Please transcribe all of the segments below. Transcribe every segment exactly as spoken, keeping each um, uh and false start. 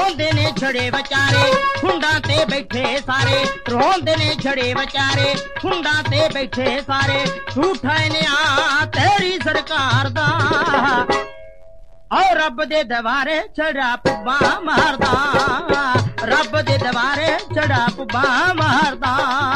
ਰੋਂਦੇ ਨੇ ਛੜੇ ਵਿਚਾਰੇ ਖੁੰਡਾਂ ਤੇ ਬੈਠੇ ਸਾਰੇ ਰੋਂਦੇ ਨੇ ਛੜੇ ਵਿਚਾਰੇ ਖੁੰਡਾਂ ਤੇ ਬੈਠੇ ਸਾਰੇ ਝੂਠਾ ਨਿਆਂ ਤੇਰੀ ਸਰਕਾਰ ਦਾ ਔਰ ਰੱਬ ਦੇ ਦਵਾਰੇ ਛੜਾ ਪੁੱਬਾ ਮਾਰਦਾ ਰੱਬ ਦੇ ਦਵਾਰੇ ਛੜਾ ਪੁੱਬਾ ਮਾਰਦਾ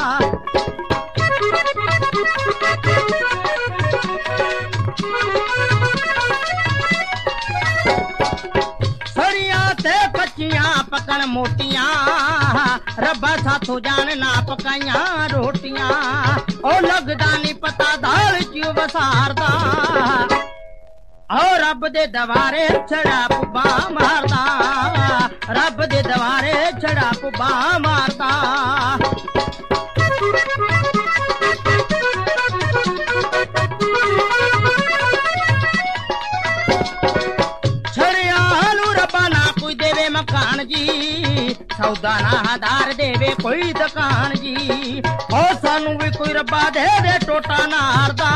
ਸੜੀਆਂ ਤੇ ਪੱਚੀਆਂ ਪਕਣ ਮੋਟੀਆਂ ਰੱਬਾ ਸਾਥੋਂ ਜਾਣ ਨਾ ਪਕਾਈਆਂ ਰੋਟੀਆਂ ਉਹ ਲੱਗਦਾ ਨਹੀਂ ਪਤਾ ਦਾਲ ਚ ਵਸਾਰਦਾ ਔਰ ਰੱਬ ਦੇ ਦਵਾਰੇ ਛੜਾ ਪੁੱਬਾ ਮਾਰਦਾ ਰੱਬ ਦੇ ਦਵਾਰੇ ਛੜਾ ਪੁੱਬਾ ਮਾਰਦਾ ਛੜਿਆਂ ਨੂੰ ਰੱਬਾ ਨਾ ਕੋਈ ਦੇਵੇ ਮਕਾਨ ਜੀ ਸੌਦਾ ਨਾ ਹਜ਼ਾਰ ਦੇਵੇ ਕੋਈ ਦੁਕਾਨ ਜੀ ਉਹ ਸਾਨੂੰ ਵੀ ਕੋਈ ਰੱਬਾ ਦੇ ਦੇ ਟੋਟਾ ਨਾਰਦਾ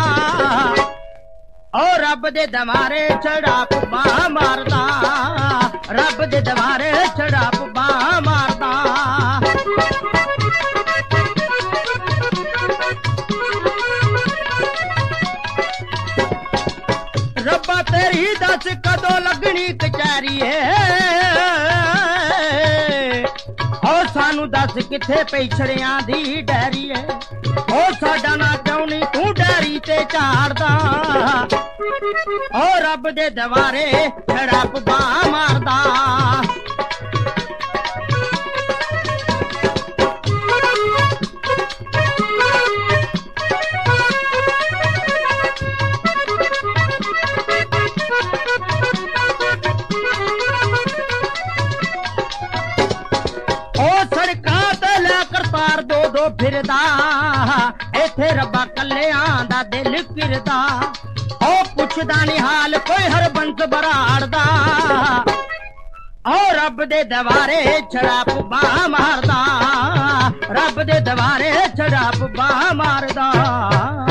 ਓ ਰੱਬ ਦੇ ਦਵਾਰੇ ਛੜਾ ਪੁੱਬਾ ਮਾਰਦਾ ਰੱਬ ਦੇ ਦਵਾਰੇ ਛੜਾ ਪੁੱਬਾ ਮਾਰਦਾ ਰੱਬਾ ਤੇਰੀ ਦੱਸ ਕਦੋਂ ਲੱਗਣੀ ਕਚਹਿਰੀ ਏ ਓ ਸਾਨੂੰ ਦੱਸ ਕਿੱਥੇ ਪਈਛੜਿਆਂ ਦੀ ਡੈਰੀ ਏ ਓ ਸਾਡਾ ਨਾ ਕਿਉਂ ਨਹੀਂ ਤੂੰ ਡੈਰੀ ਤੇ ਝਾੜਦਾ ਓ ਰੱਬ ਦੇ ਦਵਾਰੇ ਛੜਾ ਪੁੱਬਾ ਮਾਰਦਾ ਦੋ ਦੋ ਫਿਰਦਾ ਇੱਥੇ ਰੱਬਾ ਕੱਲਿਆਂ ਦਾ ਦਿਲ ਕਿਰਦਾ ਉਹ ਪੁੱਛਦਾ ਨੀ ਹਾਲ ਕੋਈ ਹਰ ਬੰਸ ਬਰਾੜਦਾ ਉਹ ਰੱਬ ਦੇ ਦਵਾਰੇ ਛੜਾ ਪੁੱਬਾ ਮਾਰਦਾ ਰੱਬ ਦੇ ਦਵਾਰੇ ਛੜਾ ਪੁੱਬਾ ਮਾਰਦਾ